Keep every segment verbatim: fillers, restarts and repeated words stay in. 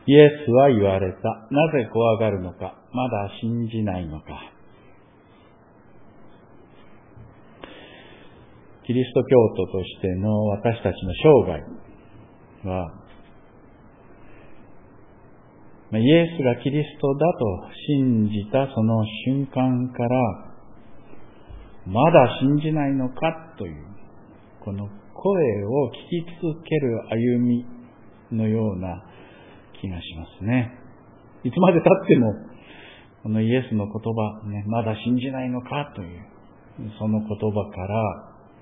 イエスは言われた。なぜ怖がるのか。まだ信じないのか。キリスト教徒としての私たちの生涯は、イエスがキリストだと信じたその瞬間から、まだ信じないのかという、この声を聞き続ける歩みのような気がしますね。いつまで経っても、このイエスの言葉、ね、まだ信じないのかという、その言葉から、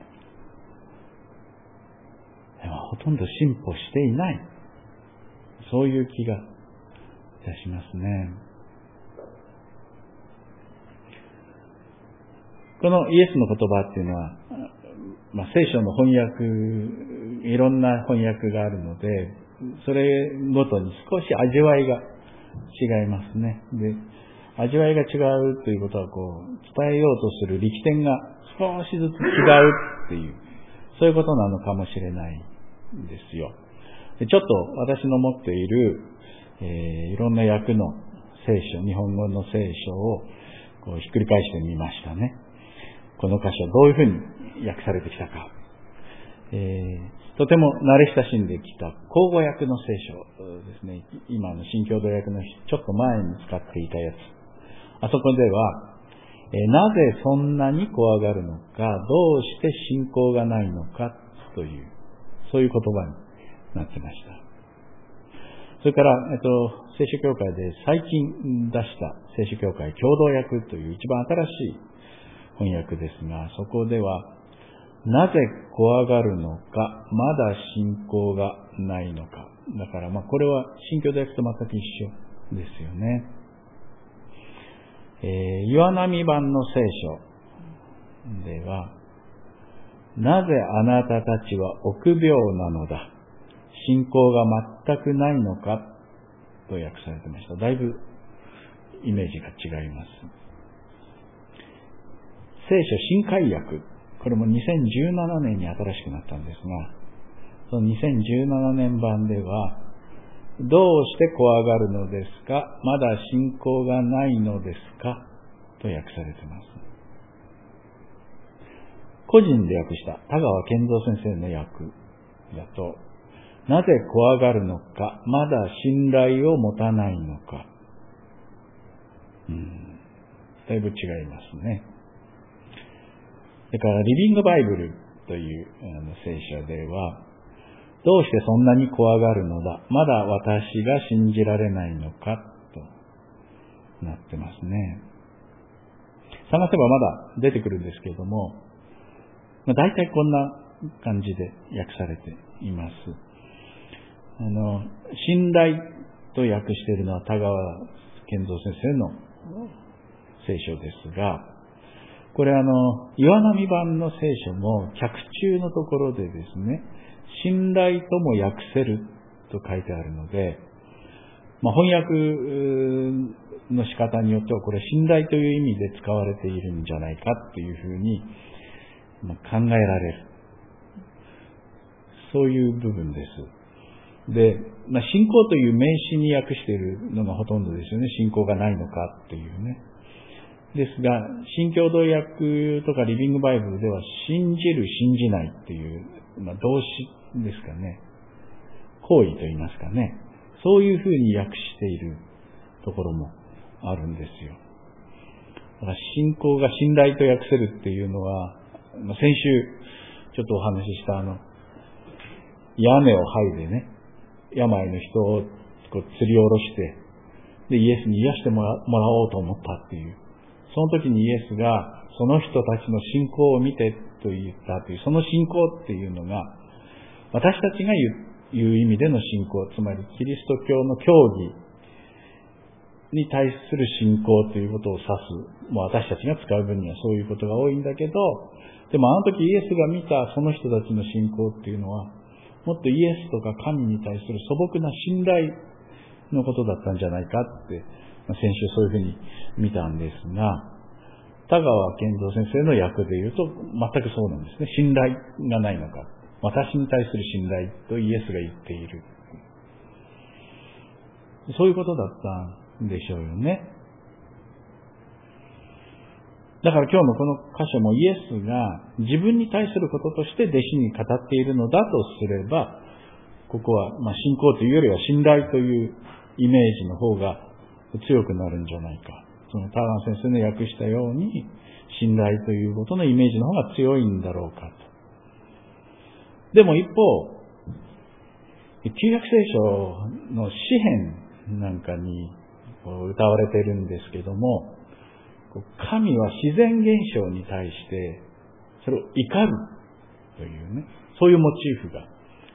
ほとんど進歩していない。そういう気がいたしますね。このイエスの言葉っていうのは、まあ、聖書の翻訳、いろんな翻訳があるので、それごとに少し味わいが違いますね。で、味わいが違うということは、こう、伝えようとする力点が少しずつ違うっていう、そういうことなのかもしれないですよ。でちょっと私の持っている、えー、いろんな訳の聖書、日本語の聖書をこうひっくり返してみましたね。この箇所どういうふうに訳されてきたか。えー、とても慣れ親しんできた口語訳の聖書ですね。今の新共同訳のちょっと前に使っていたやつ。あそこでは、えー、なぜそんなに怖がるのか、どうして信仰がないのかという、そういう言葉になってました。それから、えっと、聖書教会で最近出した聖書教会共同訳という一番新しい翻訳ですが、そこでは、なぜ怖がるのか、まだ信仰がないのか。だから、まあ、これは新共同訳と全く一緒ですよね。えー、岩波版の聖書では、なぜあなたたちは臆病なのだ。信仰が全くないのかと訳されてました。だいぶイメージが違います。聖書新海訳、これもにせんじゅうななねんに新しくなったんですが、そのにせんじゅうななねん版では、どうして怖がるのですか？まだ信仰がないのですか？と訳されています。個人で訳した田川健三先生の訳だと、なぜ怖がるのか、まだ信頼を持たないのか。うん、だいぶ違いますね。だからリビングバイブルというあの聖書では、どうしてそんなに怖がるのだ、まだ私が信じられないのかとなってますね。探せばまだ出てくるんですけれども、まあ、大体こんな感じで訳されています。あの、信頼と訳しているのは田川健三先生の聖書ですが、これあの、岩波版の聖書も脚注のところでですね、信頼とも訳せると書いてあるので、まあ、翻訳の仕方によってはこれ信頼という意味で使われているんじゃないかというふうに考えられる。そういう部分です。で、まあ、信仰という名詞に訳しているのがほとんどですよね。信仰がないのかというね。ですが、新共同訳とかリビングバイブルでは、信じる、信じないっていう、まあ、動詞ですかね。行為と言いますかね。そういうふうに訳しているところもあるんですよ。だから信仰が信頼と訳せるっていうのは、まあ、先週ちょっとお話ししたあの、屋根を剥いでね、病の人をこう吊り下ろして、で、イエスに癒してもら、もらおうと思ったっていう。その時にイエスがその人たちの信仰を見てと言ったという、その信仰っていうのが、私たちが言う、言う意味での信仰、つまりキリスト教の教義に対する信仰ということを指す、もう私たちが使う分にはそういうことが多いんだけど、でもあの時イエスが見たその人たちの信仰っていうのは、もっとイエスとか神に対する素朴な信頼のことだったんじゃないかって、先週そういうふうに見たんですが、田川健三先生の訳で言うと全くそうなんですね。信頼がないのか。私に対する信頼とイエスが言っている。 そういうことだったんでしょうよね。だから今日のこの箇所もイエスが自分に対することとして弟子に語っているのだとすれば、ここはまあ信仰というよりは信頼というイメージの方が強くなるんじゃないか。そのターラン先生の訳したように信頼ということのイメージの方が強いんだろうかと。でも一方、旧約聖書の詩篇なんかに歌われているんですけども、神は自然現象に対してそれを怒るというね、そういうモチーフが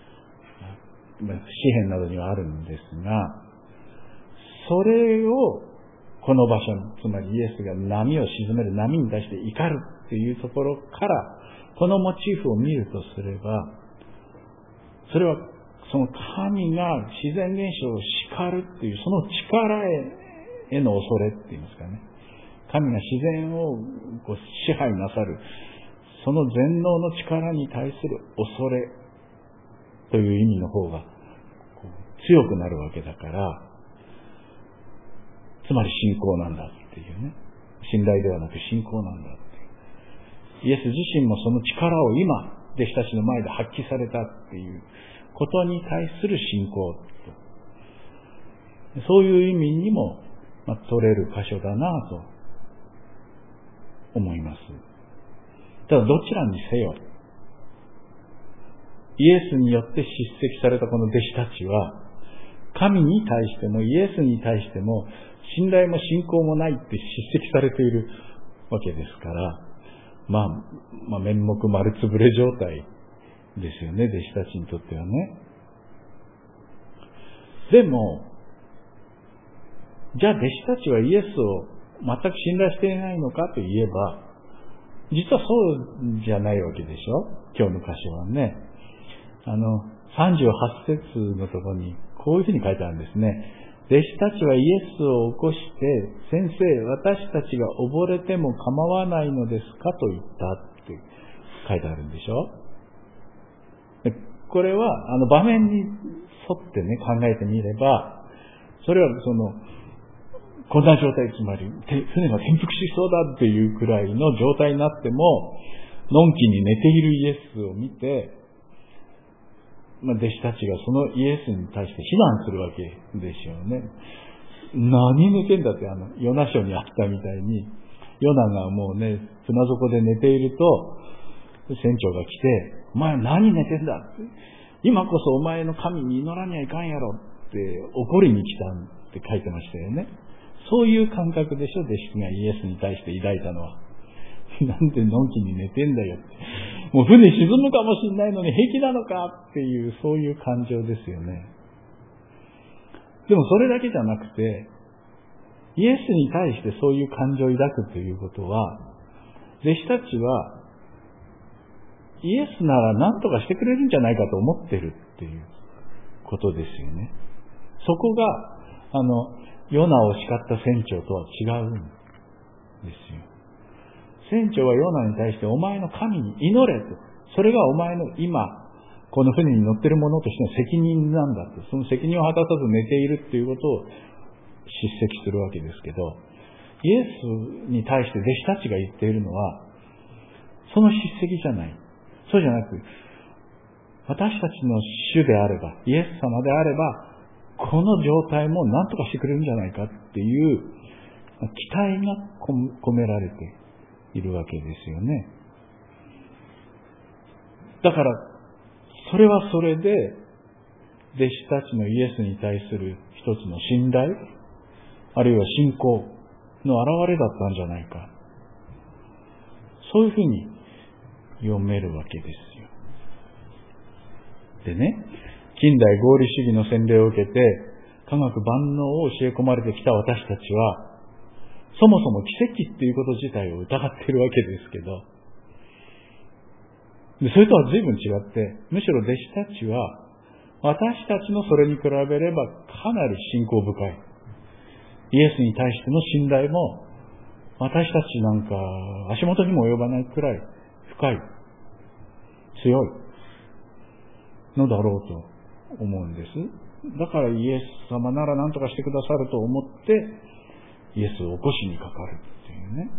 詩篇などにはあるんですが、それをこの場所、つまりイエスが波を鎮める波に対して怒るというところからこのモチーフを見るとすれば、それはその神が自然現象を叱るっていうその力への恐れっていうんですかね。神が自然をこう支配なさるその全能の力に対する恐れという意味の方がこう強くなるわけだから、つまり信仰なんだっていうね。信頼ではなく信仰なんだっていう。イエス自身もその力を今弟子たちの前で発揮されたっていうことに対する信仰と、そういう意味にも、まあ、取れる箇所だなと思います。ただどちらにせよ、イエスによって叱責されたこの弟子たちは、神に対してもイエスに対しても信頼も信仰もないって叱責されているわけですから、まあ、まあ、面目丸つぶれ状態ですよね、弟子たちにとってはね。でも、じゃあ弟子たちはイエスを全く信頼していないのかといえば、実はそうじゃないわけでしょ。今日の箇所はね。あの、さんじゅうはち節のところにこういうふうに書いてあるんですね。弟子たちはイエスを起こして、先生、私たちが溺れても構わないのですかと言ったって書いてあるんでしょ。でこれは、あの場面に沿ってね、考えてみれば、それはその、こんな状態、つまり、船が転覆しそうだっていうくらいの状態になっても、のんきに寝ているイエスを見て、まあ、弟子たちがそのイエスに対して非難するわけでしょうね。何寝てんだって、あの、ヨナ書にあったみたいに、ヨナがもうね、船底で寝ていると、船長が来て、お前何寝てんだって、今こそお前の神に祈らにはいかんやろって怒りに来たって書いてましたよね。そういう感覚でしょ、弟子がイエスに対して抱いたのは。なんでのんきに寝てんだよって。もう船沈むかもしれないのに平気なのかっていう、そういう感情ですよね。でもそれだけじゃなくて、イエスに対してそういう感情を抱くということは、弟子たちは、イエスなら何とかしてくれるんじゃないかと思ってるっていうことですよね。そこが、あの、ヨナを叱った船長とは違うんですよ。船長はヨナに対してお前の神に祈れと。それがお前の今、この船に乗っている者としての責任なんだと。その責任を果たさず寝ているっていうことを叱責するわけですけど、イエスに対して弟子たちが言っているのは、その叱責じゃない。そうじゃなく、私たちの主であれば、イエス様であれば、この状態も何とかしてくれるんじゃないかっていう期待が込められているわけですよね。だから、それはそれで、弟子たちのイエスに対する一つの信頼、あるいは信仰の表れだったんじゃないか。そういうふうに読めるわけですよ。でね、近代合理主義の洗礼を受けて、科学万能を教え込まれてきた私たちは、そもそも奇跡っていうこと自体を疑っているわけですけど、でそれとは随分違って、むしろ弟子たちは、私たちのそれに比べればかなり信仰深い。イエスに対しての信頼も、私たちなんか足元にも及ばないくらい深い、強いのだろうと思うんです。だからイエス様なら何とかしてくださると思ってイエスを起こしにかかるっていうね。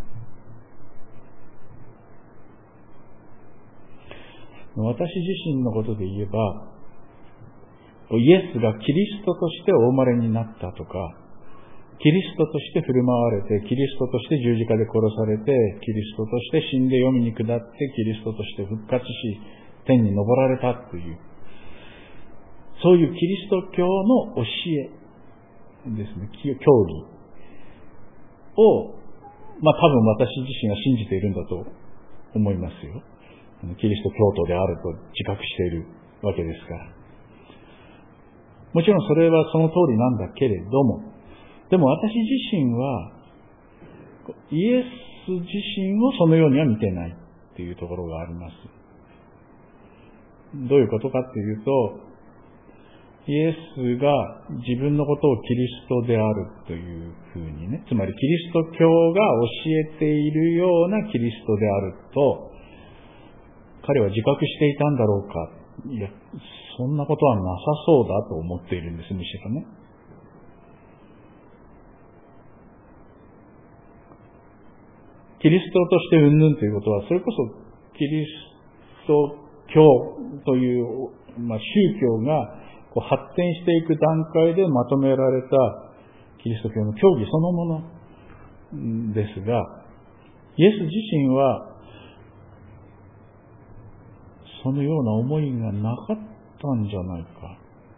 私自身のことで言えば、イエスがキリストとしてお生まれになったとか、キリストとして振る舞われて、キリストとして十字架で殺されて、キリストとして死んで黄泉に下って、キリストとして復活し、天に昇られたという、そういうキリスト教の教えですね、教義を、まあ多分私自身が信じているんだと思いますよ。キリスト教徒であると自覚しているわけですから。もちろんそれはその通りなんだけれども、でも私自身は、イエス自身をそのようには見てないっていうところがあります。どういうことかっていうと、イエスが自分のことをキリストであるというふうにね、つまりキリスト教が教えているようなキリストであると、彼は自覚していたんだろうか。いや、そんなことはなさそうだと思っているんです、むしろね。キリストとして云々ということは、それこそキリスト教という、まあ、宗教がこう発展していく段階でまとめられたキリスト教の教義そのものですが、イエス自身はそのような思いがなかったんじゃないか。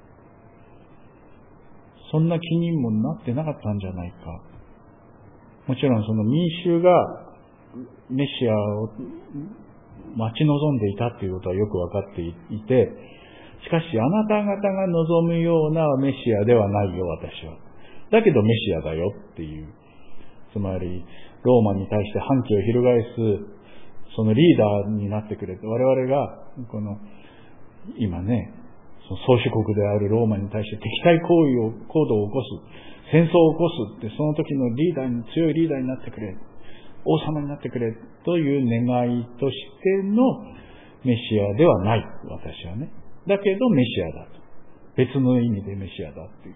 そんな気にもなってなかったんじゃないか。もちろんその民衆がメシアを待ち望んでいたということはよくわかっていて、しかしあなた方が望むようなメシアではないよ、私は。だけどメシアだよっていう。つまり、ローマに対して反旗を翻す、そのリーダーになってくれて、我々が、この、今ね、その宗主国であるローマに対して敵対行為を、行動を起こす、戦争を起こすって、その時のリーダーに、強いリーダーになってくれ、王様になってくれ、という願いとしてのメシアではない、私はね。だけどメシアだと。別の意味でメシアだっていう。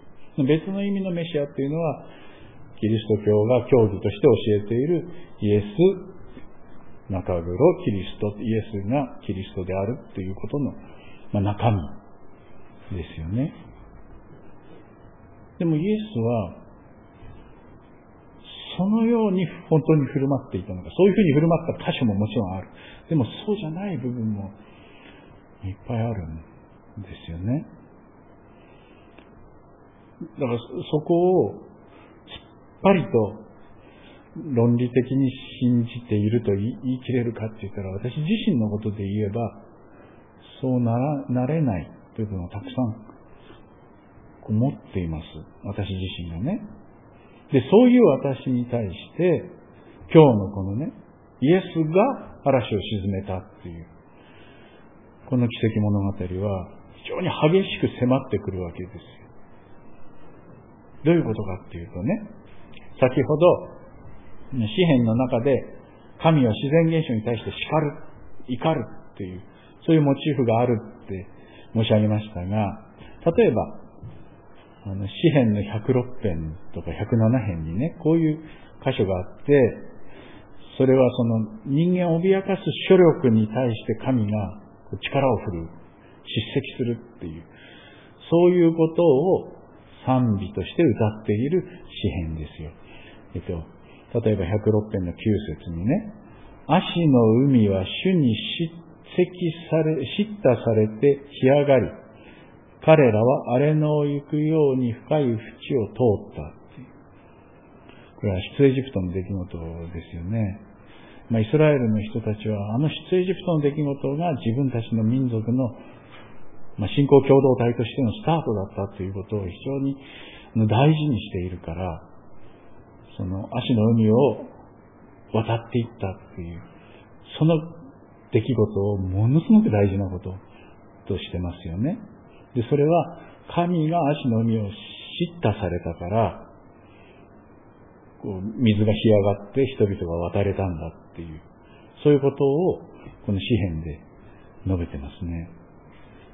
別の意味のメシアっていうのは、キリスト教が教義として教えているイエス、中黒、キリスト、イエスがキリストであるっていうことの、まあ、中身ですよね。でもイエスは、そのように本当に振る舞っていたのか、そういうふうに振る舞った箇所ももちろんある。でもそうじゃない部分もいっぱいあるんですよね。だからそこをすっぱりと論理的に信じていると言い切れるかって言ったら、私自身のことで言えばそうなら、なれない部分をたくさん持っています。私自身がね。で、そういう私に対して今日のこのね、イエスが嵐を鎮めたっていうこの奇跡物語は非常に激しく迫ってくるわけですよ。どういうことかっていうとね、先ほど詩篇の中で神は自然現象に対して叱る、怒るっていうそういうモチーフがあるって申し上げましたが、例えばあの詩篇のひゃくろく編とかひゃくなな編にね、こういう箇所があって、それはその人間を脅かす諸力に対して神が力を振るう、叱責するっていう、そういうことを賛美として歌っている詩篇ですよ。えっと、例えばひゃくろく編のきゅう節にね、葦の海は主に叱責され、叱咤されて干上がり、彼らは荒れ野を行くように深い淵を通ったっていう。これは出エジプトの出来事ですよね。まあ、イスラエルの人たちはあの出エジプトの出来事が自分たちの民族の、まあ、信仰共同体としてのスタートだったということを非常に大事にしているから、その葦の海を渡っていったっていう、その出来事をものすごく大事なこととしてますよね。で、それは神が葦の海を叱咤されたから、こう水が干上がって人々が渡れたんだっていう、そういうことをこの詩篇で述べてますね。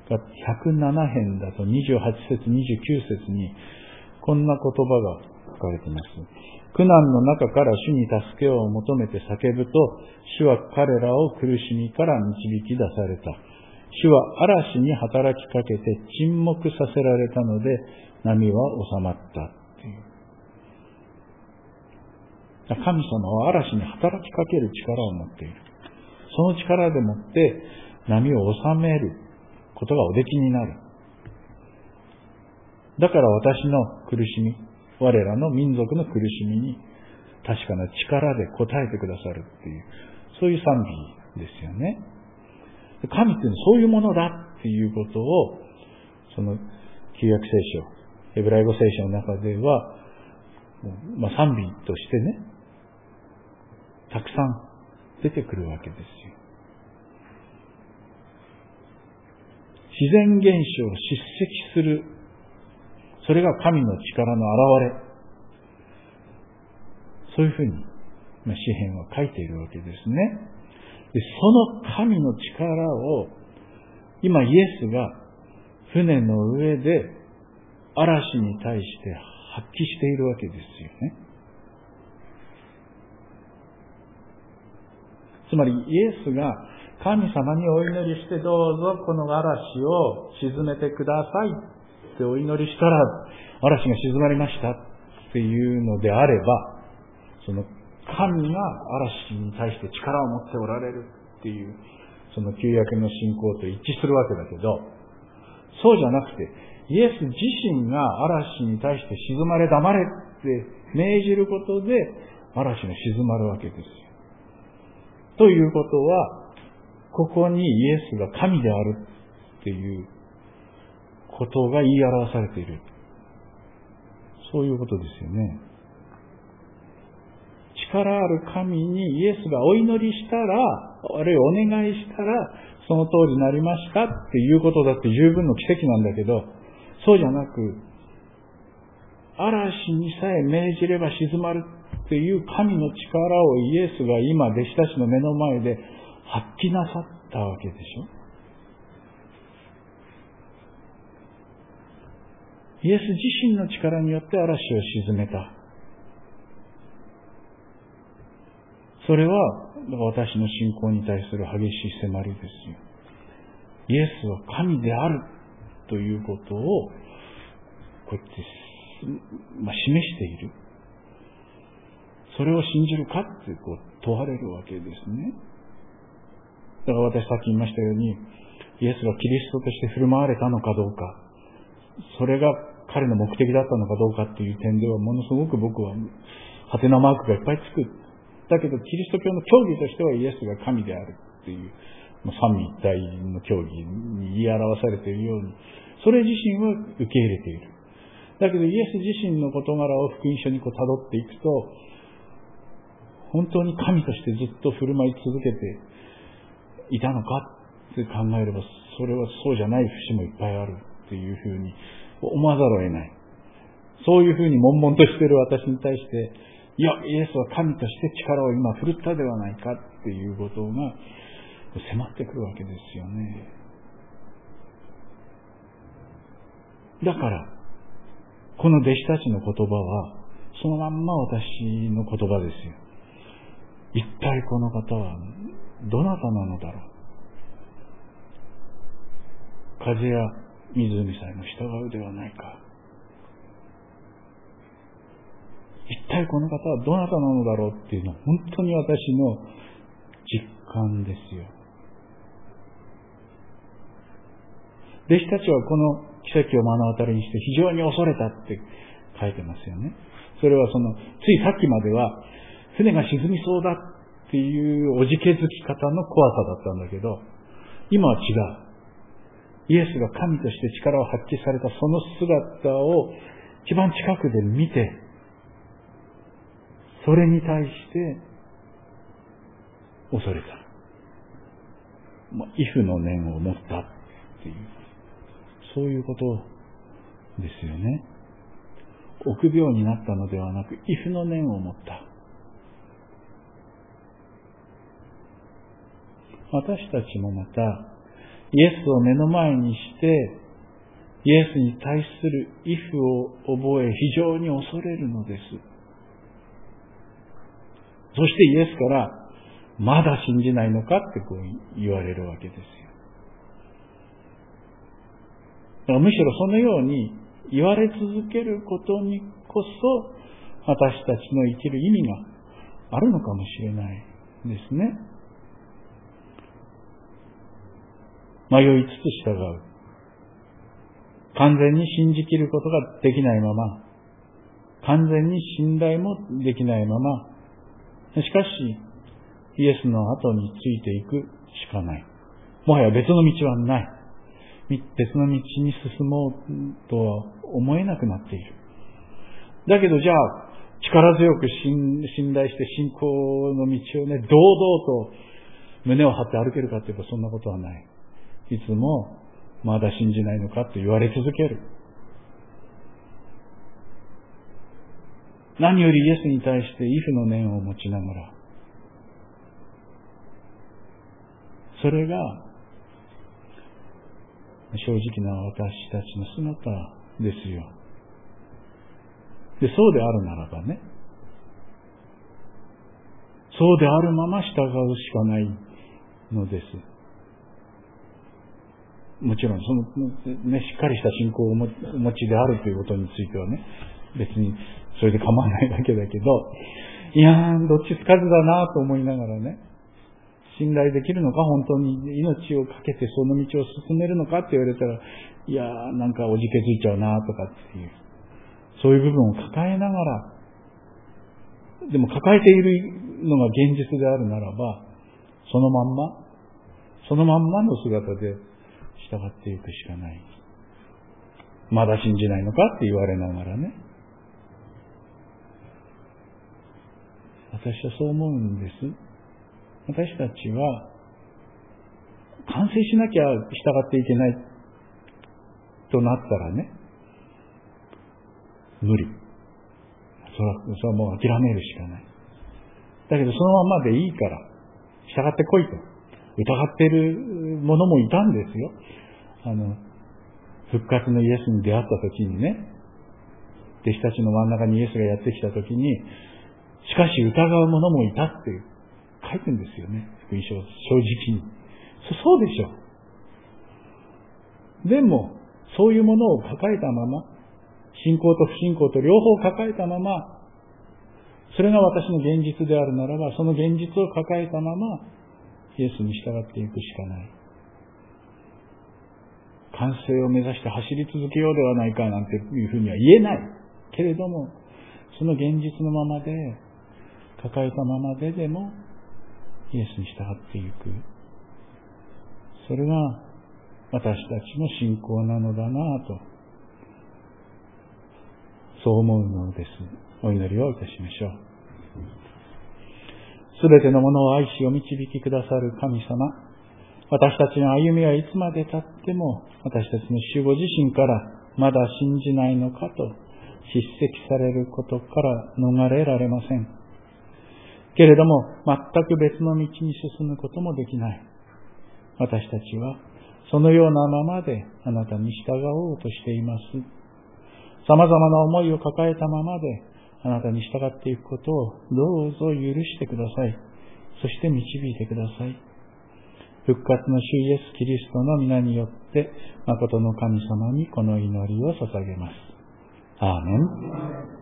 がひゃくなな編だとにじゅうはち節、にじゅうきゅう節にこんな言葉が書かれています。苦難の中から主に助けを求めて叫ぶと、主は彼らを苦しみから導き出された。主は嵐に働きかけて沈黙させられたので、波は収まったっていう。神様は嵐に働きかける力を持っている。その力でもって波を収めることがおできになる。だから私の苦しみ、我らの民族の苦しみに確かな力で応えてくださるっていう、そういう賛美ですよね。神っていうのはそういうものだっていうことを、その旧約聖書、ヘブライ語聖書の中では、まあ、賛美としてね、たくさん出てくるわけですよ。自然現象を叱責する、それが神の力の現れ。そういうふうに、まあ、詩篇は書いているわけですね。で、その神の力を、今イエスが船の上で嵐に対して発揮しているわけですよね。つまりイエスが神様にお祈りして、どうぞこの嵐を沈めてくださいってお祈りしたら、嵐が静まりましたっていうのであれば、その神が嵐に対して力を持っておられるっていう、その旧約の信仰と一致するわけだけど、そうじゃなくて、イエス自身が嵐に対して静まれ黙れって命じることで、嵐が静まるわけですよ。ということは、ここにイエスが神であるっていうことが言い表されている。そういうことですよね。力ある神にイエスがお祈りしたら、あるいはお願いしたら、その通りになりましたっていうことだって十分の奇跡なんだけど、そうじゃなく、嵐にさえ命じれば静まるっていう神の力をイエスが今弟子たちの目の前で発揮なさったわけでしょ。イエス自身の力によって嵐を鎮めた。それは私の信仰に対する激しい迫りですよ。イエスは神であるということをこうやって、まあ、示している。それを信じるかってこう問われるわけですね。だから私さっき言いましたように、イエスがキリストとして振る舞われたのかどうか、それが彼の目的だったのかどうかっていう点ではものすごく僕はハテナマークがいっぱいつく。だけどキリスト教の教義としてはイエスが神であるっていう三位一体の教義に言い表されているように、それ自身は受け入れている。だけどイエス自身の事柄を福音書にこう辿っていくと、本当に神としてずっと振る舞い続けていたのかって考えれば、それはそうじゃない節もいっぱいあるっていうふうに思わざるを得ない。そういうふうに悶々としている私に対して、いや、イエスは神として力を今振るったではないかっていうことが迫ってくるわけですよね。だから、この弟子たちの言葉は、そのまんま私の言葉ですよ。一体この方はどなたなのだろう。風や湖さえも従うではないか。一体この方はどなたなのだろうっていうのは本当に私の実感ですよ。弟子たちはこの奇跡を目の当たりにして非常に恐れたって書いてますよね。それはそのついさっきまでは船が沈みそうだっていうおじけづき方の怖さだったんだけど、今は違う。イエスが神として力を発揮されたその姿を一番近くで見て、それに対して恐れた。まあ、畏怖の念を持ったっていう、そういうことですよね。臆病になったのではなく、畏怖の念を持った。私たちもまた、 イエスを目の前にして、イエスに対する畏怖を覚え、非常に恐れるのです。そしてイエスから、まだ信じないのかってこう言われるわけですよ。だからむしろそのように言われ続けることにこそ、私たちの生きる意味があるのかもしれないですね。迷いつつ従う。完全に信じきることができないまま、完全に信頼もできないまま、しかし、イエスの後についていくしかない。もはや別の道はない。別の道に進もうとは思えなくなっている。だけどじゃあ、力強く信頼して信仰の道をね、堂々と胸を張って歩けるかというとそんなことはない。いつも、まだ信じないのかと言われ続ける。何よりイエスに対して畏怖の念を持ちながら、それが正直な私たちの姿ですよ。で、そうであるならばね、そうであるまま従うしかないのです。もちろん、その、ね、しっかりした信仰をお持ちであるということについてはね、別にそれで構わないだけだけど、いやー、どっちつかずだなと思いながらね、信頼できるのか、本当に命をかけてその道を進めるのかって言われたら、いやー、なんかおじけづいちゃうなとかっていう、そういう部分を抱えながら、でも抱えているのが現実であるならば、そのまんま、そのまんまの姿で従っていくしかない。まだ信じないのかって言われながらね。私はそう思うんです。私たちは完成しなきゃ従っていけないとなったらね、無理。それは、それはもう諦めるしかない。だけどそのままでいいから従ってこいと疑っている者もいたんですよ。あの復活のイエスに出会った時にね、弟子たちの真ん中にイエスがやってきた時に、しかし疑う者もいたって書いてるんですよね。福音書、正直に。そ、そうでしょう。でも、そういうものを抱えたまま、信仰と不信仰と両方抱えたまま、それが私の現実であるならば、その現実を抱えたまま、イエスに従っていくしかない。完成を目指して走り続けようではないかなんていうふうには言えない。けれども、その現実のままで、抱えたままででも、イエスに従っていく。それが私たちの信仰なのだなぁと、そう思うのです。お祈りをいたしましょう。すべてのものを愛しお導きくださる神様、私たちの歩みはいつまで経っても、私たちの主ご自身からまだ信じないのかと叱責されることから逃れられません。けれども、全く別の道に進むこともできない。私たちは、そのようなままであなたに従おうとしています。様々な思いを抱えたままであなたに従っていくことをどうぞ許してください。そして導いてください。復活の主イエス・キリストの皆によって、誠の神様にこの祈りを捧げます。アーメン。